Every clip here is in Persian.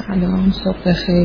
سلام، صبح بخیر.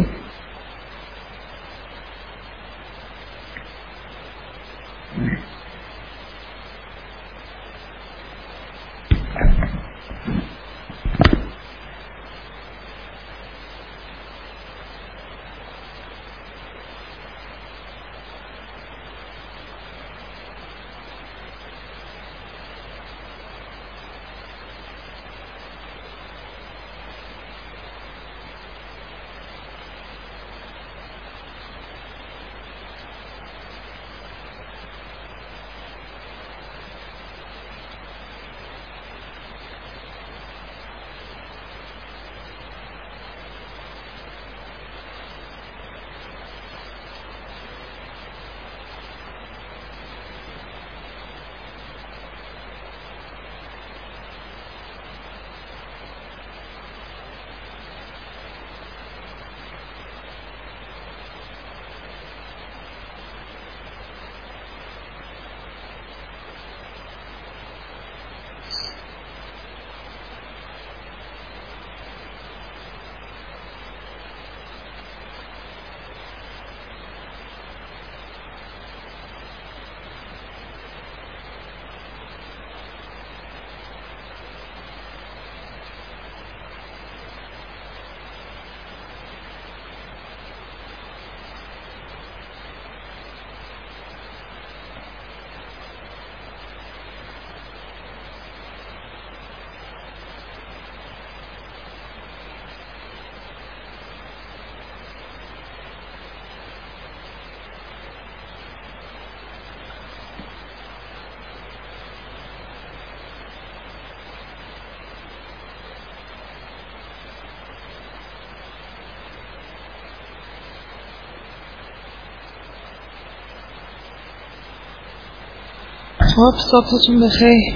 خب، صبحتون بخیر.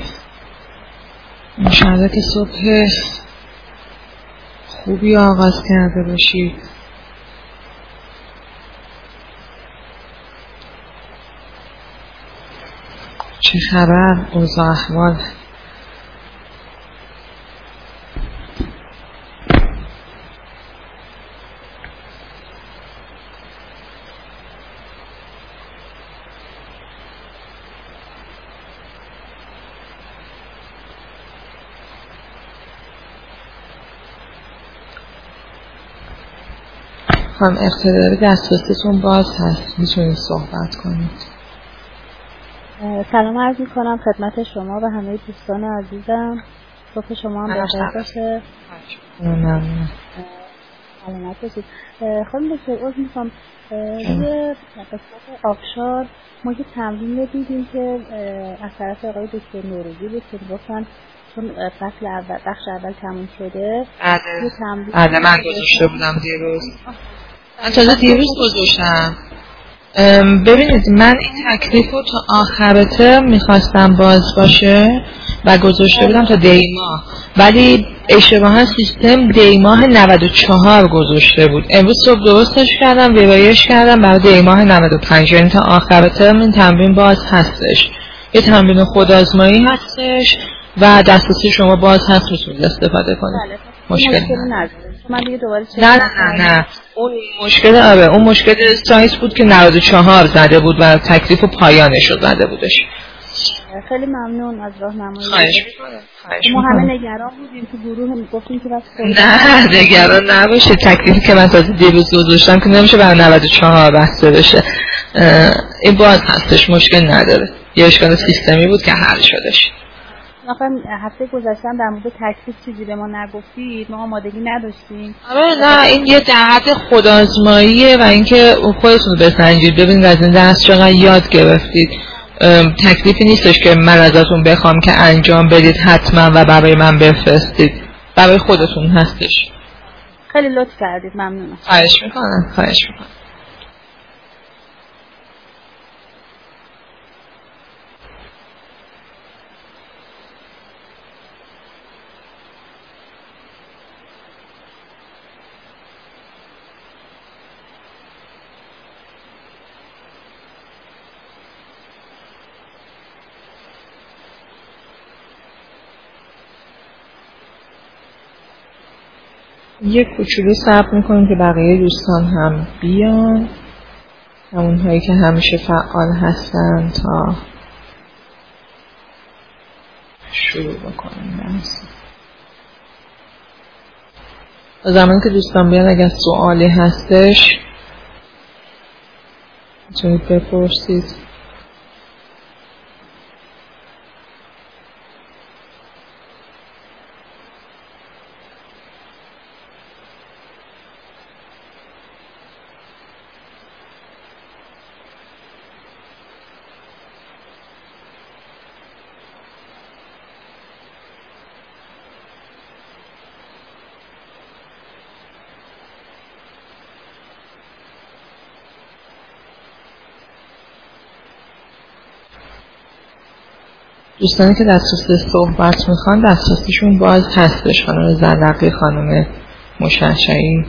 انشاءالله که صبح خوبی آغاز کرده باشید. چه خبر؟ اوضاع احوال؟ هم اختیار دسترسیتون باز هست، میتونید صحبت کنید. سلام عرض میکنم خدمت شما و همه دوستان عزیزم. صبح شما هم بخیر باشه. ممنون. سلامت باشید. خانم دکتر عرض میکنم روی قسمت آبشار ما یه تمرین دیدیم که از طرف آقای دکتر نوروزی بود که گفتن چون فصل اول بخش اول تموم شده. بله من گذاشته بودم دیروز. من تازه دیروز گذاشتم. ببینید من این تکلیف رو تا آخر ترم میخواستم باز باشه و گذاشته بودم تا دیماه، ولی اشتباها سیستم دیماه 94 گذاشته بود. امروز صبح درستش کردم، ویرایش کردم برای دیماه 95، یعنی تا آخر ترم این تمرین باز هستش. یه تمرین خودآزمایی هستش و دسترسی شما باز هست، میتونید استفاده کنید. مشکلی نداره. من دیگه دوباره نه اون مشکل اون مشکل سایز بود که 94 زده بود و تکلیف و پایانش رو زده بودش. خیلی ممنون از راهنمایی. خواهش ما همه نگران بودیم تو گروه میگفتیم که بس نه نگران نباشید. تکلیفی که من تازه دیروز گذاشتم که نمیشه برای 94 بسته بشه. این باز هستش، مشکل نداره. یه اشکال سیستمی بود که حل شدش. آخه هفته گذشتم در مورد تکلیف چیزی به ما نگفتید، ما آمادگی نداشتیم. نه این یه جهت خودآزماییه و اینکه خودتون رو بسنجید ببینید از این درس چقدر یاد گرفتید. تکلیفی نیستش که من ازتون بخوام که انجام بدید حتما و برای من بفرستید، برای خودتون هستش. خیلی لطف کردید، ممنونم. خواهش میکنم. یه کوچولو صبر میکنیم که بقیه دوستان هم بیان، همونهایی که همیشه فعال هستن تا شروع بکنیم درس. زمانی که دوستان بیان اگر سوالی هستش میتونید بپرسید. دوستانی که دسترسی صحبت میخوان دسترسیشون باز هستش. خانم زرقی، خانم مشعشعی.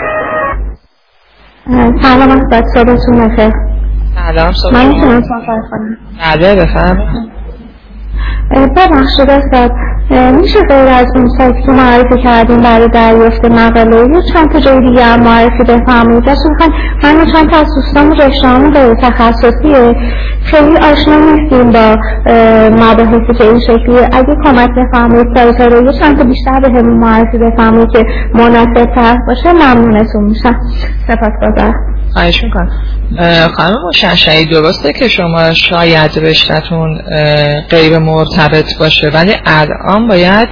سلام استاد، صبحتون بخیر. سلام، صبح من میتونم صحبت کنم؟ بله بفرمایید. ببخشید استاد، میشه غیر از اون سایتی که معرفی کردیم برای دریافت مقاله یه چند تا جای دیگه هم معرفی بفرمایید؟ من چند تا از دوستان رشته‌هامون غیر تخصصیه، خیلی آشنا نیستیم با مباحثی که این شکلیه. اگه کمک بفرمایید سایت‌ها رو یه چند تا بیشتر بهمون معرفی بفرمایید که مناسب‌تر باشه ممنونتون میشم. سپاسگزارم. خواهش میکنم. خانم مشعشعی، درسته که شما شاید رشته‌تون غیر مرتبط باشه، ولی الان باید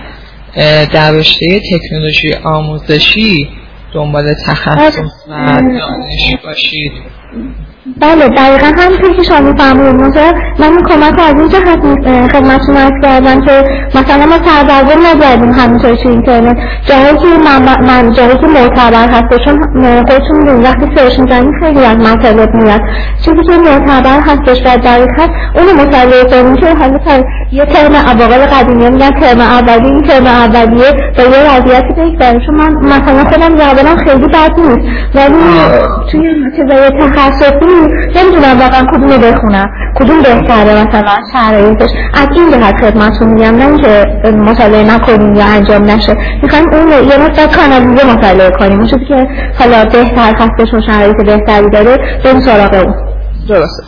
در رشته تکنولوژی آموزشی دنبال تخصص و دانش باشید. بله دقیقا همونطور که شما می‌فرمایید. مثلا من این کمک از این جهت خدمتتون عرض کردم که مثلا ما سردرگم نگردیم همینطور تو اینترنت جایی که جایی که معتبر هست، چون خودتون می‌دونید وقتی سرچ می‌کنید خیلی از مطالب میاد، چیزی که معتبر هستش و دقیق هست اون مطالعه کنیم که حالا یه ترم عواقب قدیمی میگن ترم اولی، این ترم اولیه با یه وضعیتی بگذاریم. چون من مثلا خودم جوابم خیلی بد نیست، ولی توی چیزای تخصصی نمیدونم واقعا کدوم بخونم، کدوم بهتره مثلا شرایطش. از این جهت خدمتتون میگم، نه اینکه مطالعه نکنیم یا انجام نشه، میخوایم اون یه مقدار کانالیزه مطالعه کنیم، اون چیزی که حالا بهتر هستش و شرایط بهتری داره بریم سراغ اون. درسته.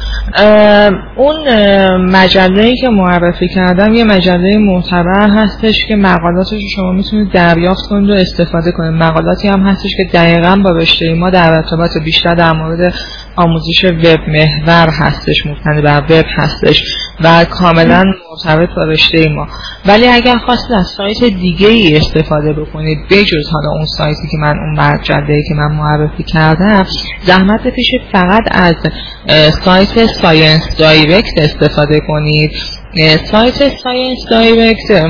اون مجله‌ای که معرفی کردم یه مجله معتبر هستش که مقالاتش رو شما میتونید دریافت کنید و استفاده کنید. مقالاتی هم هستش که دقیقاً با رشته ما در ارتباط بیشتر در مورد آموزش وب محور هستش، مبتنی بر وب هستش و کاملا مرتبط با رشته ما. ولی اگر خواستید از سایت دیگه ای استفاده بکنید بجز حالا اون سایتی که من، اون مجله‌ای که من معرفی کردم، زحمت بکشید فقط از سایت ساینس دایرکت استفاده کنید. سایت ساینس دایرکت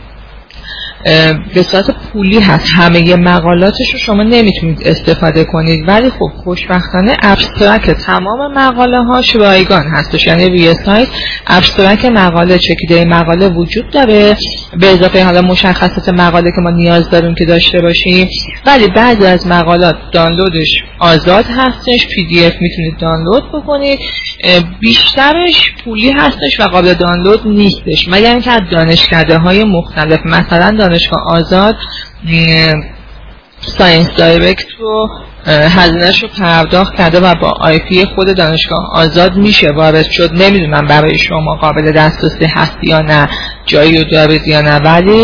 به صورت پولی هست، همه مقالاتش رو شما نمیتونید استفاده کنید، ولی خب خوشبختانه ابسترکت تمام مقاله هاش رایگان هستش، یعنی روی سایت ابسترکت مقاله، چکیده مقاله وجود داره به اضافه حالا مشخصات مقاله که ما نیاز داریم که داشته باشیم. ولی بعضی از مقالات دانلودش آزاد هستش، پی دی اف میتونید دانلود بکنید، بیشترش پولی هستش و قابل دانلود نیستش، مگر اینکه از دانشکده های مختلف، مثلا دانشگاه آزاد ساینس دایرکت رو هزینه‌اش رو پرداخت کرده و با آی پی خود دانشگاه آزاد میشه وارد شد. نمیدونم برای شما قابل دسترسی هست یا نه، جایی رو دارید یا نه، ولی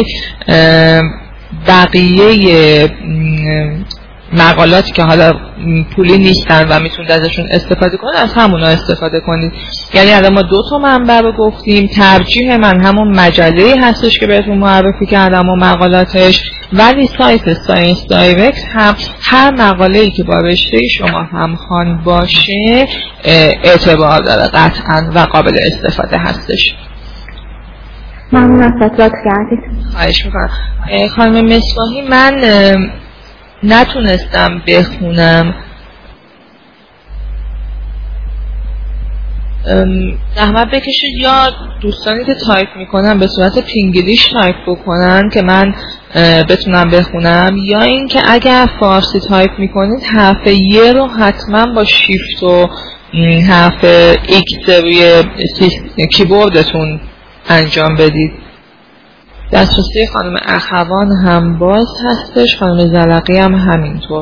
بقیه مقالاتی که حالا پولی نیستن و میتونید ازشون استفاده کنید از همونا استفاده کنید. یعنی الان ما 2 تا منبع رو گفتیم، ترجیح من همون مجله‌ای هستش که بهتون معرفی کردم و مقالاتش، ولی سایت ساینس دایرکت هم هر مقاله‌ای که با رشته شما همخوان باشه اعتبار داره قطعا و قابل استفاده هستش. ممنون از لطف کردید. خواهش میکنم. خانم مصباحی، من نتونستم بخونم، زحمت بکشید یا دوستانی که تایپ میکنن به صورت پینگلیش تایپ بکنن که من بتونم بخونم، یا اینکه اگر فارسی تایپ میکنید حرف ی رو حتما با شیفت و حرف ایکس روی کیبوردتون انجام بدید. دسترسی خانم اخوان هم باز هستش، خانم زلقی هم همینطور.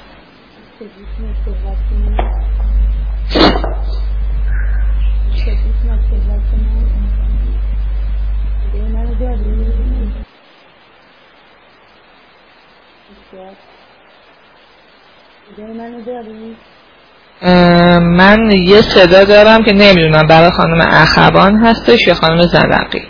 من یه صدا دارم که نمیدونم برای خانم اخوان هستش یا خانم زلقی.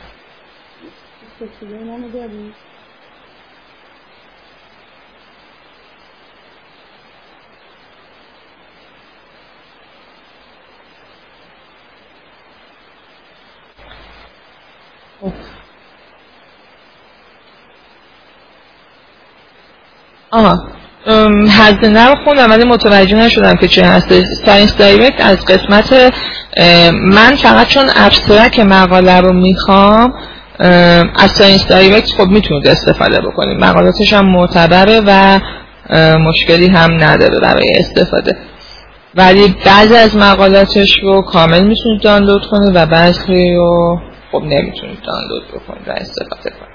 هزینه رو خوندم ولی متوجه نشدم که چه هست. ساینس دایرکت از قسمت من فقط چون ابسترکت مقاله رو میخوام از ساینس دایرکت خب میتونید استفاده بکنید، مقالاتش هم معتبره و مشکلی هم نداره برای استفاده، ولی بعضی از مقالاتش رو کامل میتونید دانلود کنید و بعضی رو خب نمیتونید دانلود بکنید و استفاده کنید.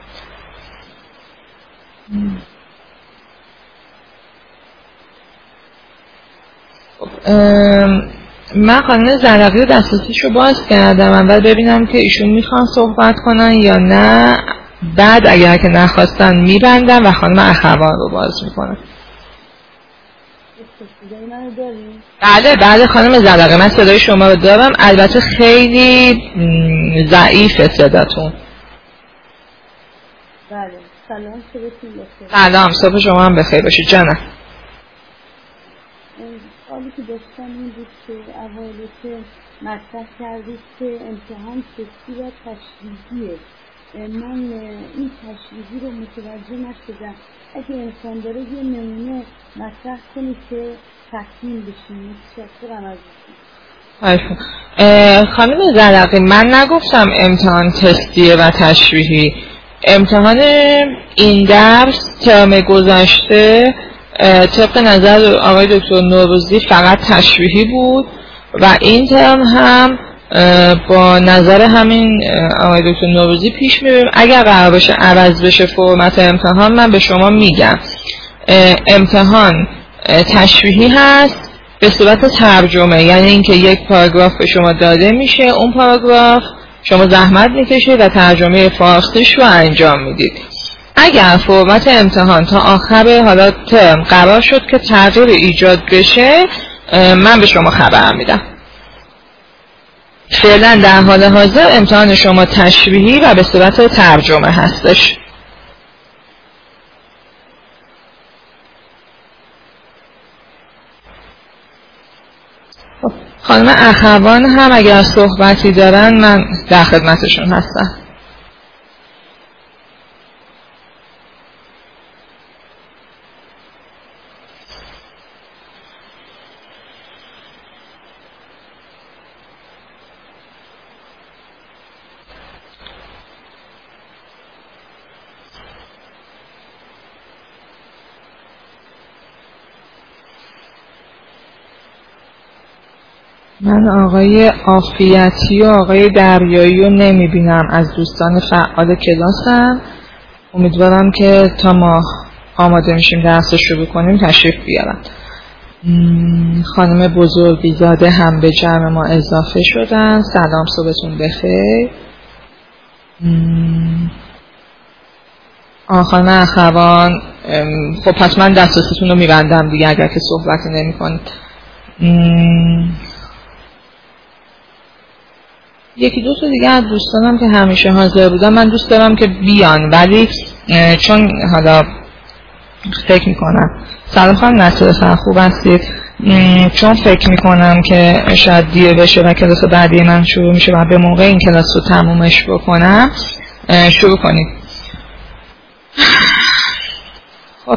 من خانم زلقی رو دسترسیش رو باز کردم اول ببینم که ایشون میخوان صحبت کنن یا نه، بعد اگر که نخواستن میبندم و خانم اخوان رو باز میکنم. بله خانم زلقی من صدای شما رو دارم، البته خیلی ضعیفه صداتون. بله سلام، صبحتون بخیر. سلام، صبح شما هم بخیر باشه جانم. سوالی که داشتم این بود که اوایل که مطرح کردید که امتحان تستی و تشریحیه، من این تشریحی رو متوجه نشدم. اگه امکان داره یه نمونه مطرح کنید که تکمیل بشیم. متشکرم ازتون. خانم زلقی من نگفتم امتحان تستیه و تشریحی. امتحان این درس ترم گذشته طبق نظر آقای دکتر نوروزی فقط تشریحی بود و این ترم هم با نظر همین آقای دکتر نوروزی پیش میبریم. اگر قرار باشه عوض بشه فرمت امتحان من به شما میگم. امتحان تشریحی هست به صورت ترجمه، یعنی اینکه یک پاراگراف به شما داده میشه، اون پاراگراف شما زحمت میکشید و ترجمه فارسیش رو انجام میدید. اگر فرمت امتحان تا آخر حالا ترم قرار شد که تغییر ایجاد بشه من به شما خبر میدم. فعلا در حال حاضر امتحان شما تشریحی و به صورت ترجمه هستش. خانم اخوان هم اگر صحبتی دارن من در خدمتشون هستم. من آقای عافیتی و آقای دریایی رو نمیبینم از دوستان فعال کلاسم. امیدوارم که تا ما آماده میشیم درس رو شروع کنیم تشریف بیارم. خانم بزرگیزاده هم به جمع ما اضافه شدن. سلام، صبحتون بخیر. خانم اخوان خب پس من دسترستون رو میبندم دیگه اگر که صحبتی نمی کنید. یکی دو تا دیگه از دوستانم که همیشه حاضر بودن من دوست دارم که بیان، ولی چون حالا فکر میکنم سلام خانم نصر خوب هستید، چون فکر میکنم که شاید دیر بشه و کلاس بعدی من شروع میشه و به موقع این کلاس رو تمومش بکنم شروع کنید. خب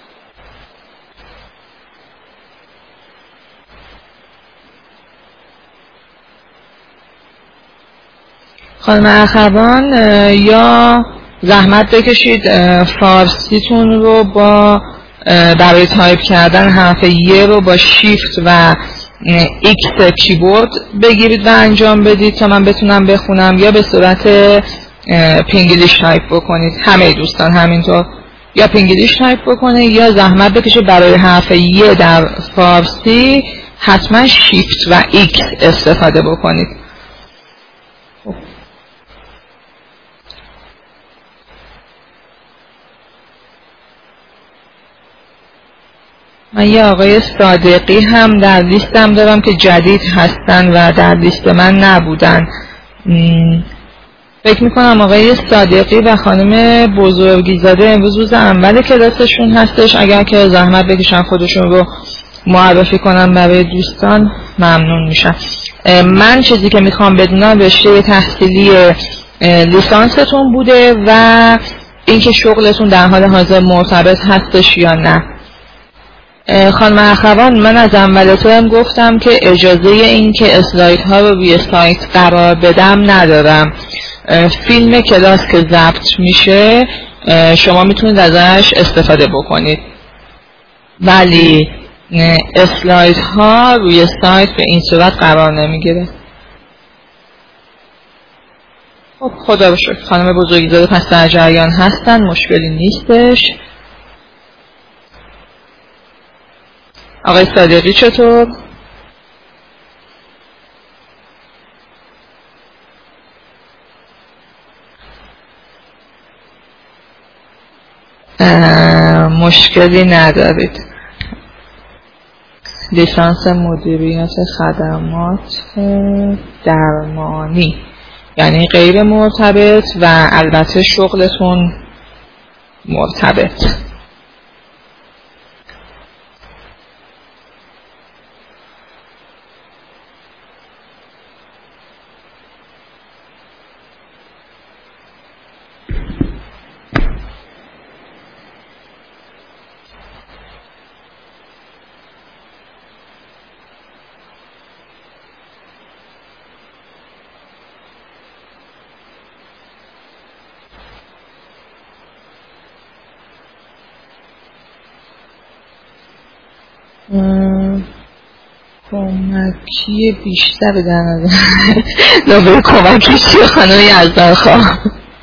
خانم اخوان یا زحمت بکشید فارسیتون رو با برای تایپ کردن حرف ی رو با شیفت و ایکس کیبورد بگیرید و انجام بدید تا من بتونم بخونم، یا به صورت پینگلیش تایپ بکنید، همه دوستان همینطور، یا پینگلیش تایپ بکنید یا زحمت بکشید برای حرف یه در فارسی حتما شیفت و ایکس استفاده بکنید. من یه آقای صادقی هم در لیستم دارم که جدید هستن و در لیست من نبودن. فکر میکنم آقای صادقی و خانم بزرگیزاده امروز روز اول کلاسشون هستش. اگر که زحمت بکشن خودشون رو معرفی کنم برای دوستان ممنون میشم. من چیزی که میخوام بدونم رشته تحصیلی لیسانستون بوده و اینکه شغلتون در حال حاضر مرتبط هستش یا نه. خانم اخوان، من از اول ترم گفتم که اجازه این که اسلایدها رو روی سایت قرار بدم ندارم. فیلم کلاس که ضبط میشه شما میتونید ازش استفاده بکنید، ولی اسلایدها روی سایت به این صورت قرار نمیگیره. خب خدا رو شکر خانم بزرگیزاده پس در جریان هستن، مشکلی نیستش. آقای صادقی چطور؟ مشکلی ندارید. لیسانس مدیریت خدمات درمانی یعنی غیر مرتبط و البته شغلتون مرتبط. کمکی بیشتر در نظر کمکی چیه خانم یزدانخواه؟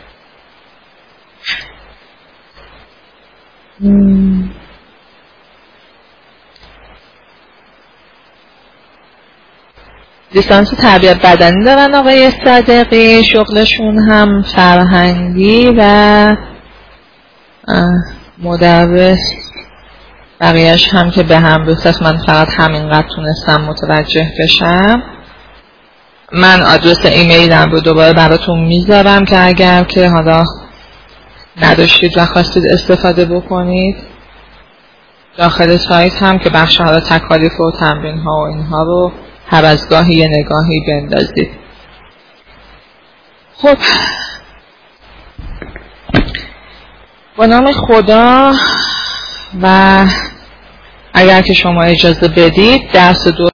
لیسانس تربیت بدنی دارن آقای صادقی، شغلشون هم فرهنگی و مدرس، بقیهش هم که به هم رسید. من فقط همینقدر تونستم متوجه بشم. من آدرس ایمیلم رو دوباره براتون میذارم که اگر که حالا نداشتید و خواستید استفاده بکنید داخل سایت هم که بخش حالا تکالیف و تمرین ها و اینها رو هر از گاهی یه نگاهی بندازید. خب با نام خدا و اگر که شما اجازه بدید درس